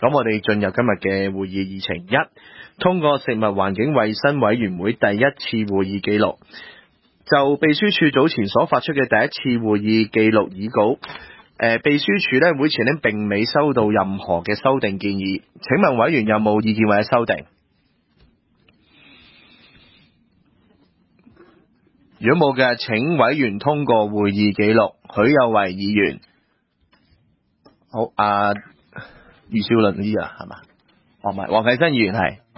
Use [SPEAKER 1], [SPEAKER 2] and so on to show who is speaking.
[SPEAKER 1] 咁我哋進入今日嘅會議議程一，通過食物環境衛生委員會第一次會議記錄。就秘書處早前所發出嘅第一次會議記錄議稿，秘書處咧會前咧並未收到任何嘅修訂建議。請問委員有冇意見或者修訂？如果冇嘅，請委員通過會議記錄。許有為議員，好，余少麟呢個係嘛？哦，唔係，黃啟珍議員係。